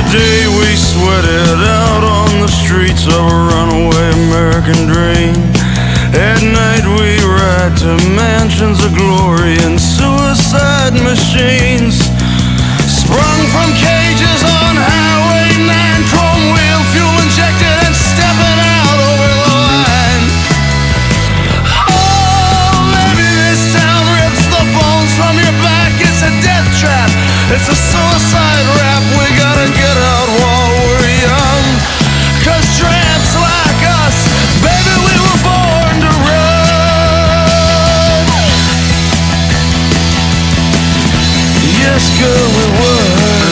the day we sweated out on the streets of a runaway American dream. At night we ride to mansions of glory and suicide machines, sprung from cages on Highway 9, chrome wheel, fuel injected and stepping out over the line. Oh, maybe this town rips the bones from your back. It's a death trap, it's a suicide rap. We gotta get out while we're young, 'cause tramps like us, baby, we were born to run. Yes, girl, we were.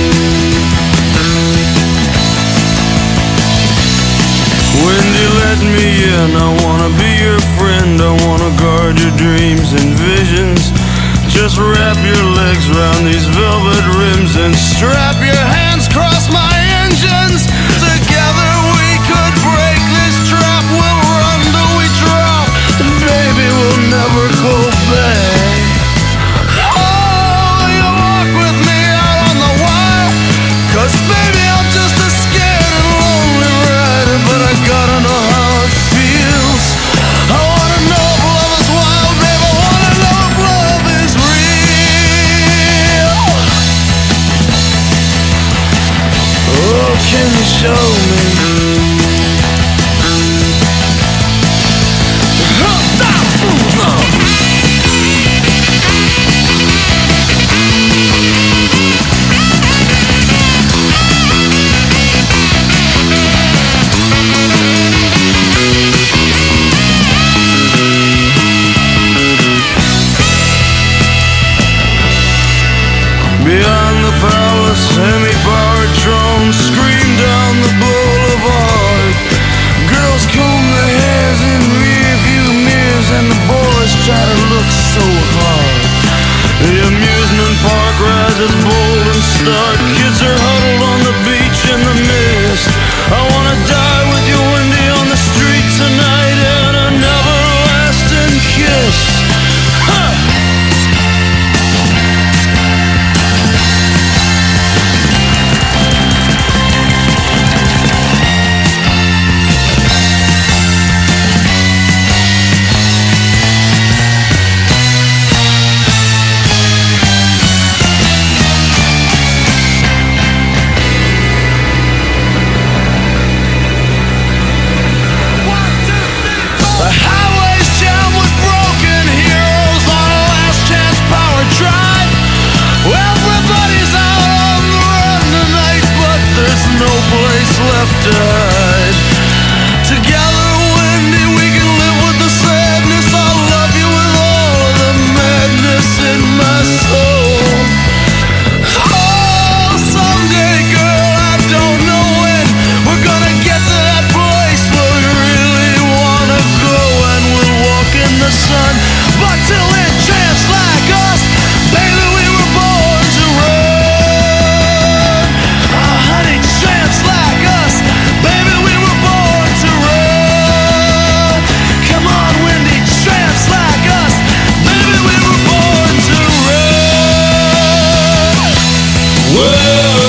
Wendy, let me in, I wanna be your friend, I wanna guard your dreams and visions. Just wrap your legs around these velvet rims and strap your hands across my engines. Together we could break this trap. We'll run till we drop, and baby, we'll never go back. Oh, you walk with me out on the wire, 'cause baby, I'm just a scared and lonely rider, but I gotta know how it feels. I wanna know if love is wild, baby, I wanna know if love is real. Oh, can you show me? Beyond the palace, semi-powered drones scream down the boulevard. Girls comb their hairs in rear-view mirrors, and the boys try to look so hard. The amusement park rises bold and stark. Kids are huddled on the beach in the mist. I wanna die with you, Wendy, on the street tonight in an everlasting kiss. Huh. Left to hide. Together, Wendy, we can live with the sadness. I'll love you with all of the madness in my soul. Oh, someday, girl, I don't know when we're gonna get to that place where we really wanna go, and we'll walk in the sun. But till then, tramps like us, baby, we were born to run. Oh, honey, tramps like us, baby, we were born to run. Come on, Wendy, tramps like us, baby, we were born to run. Whoa.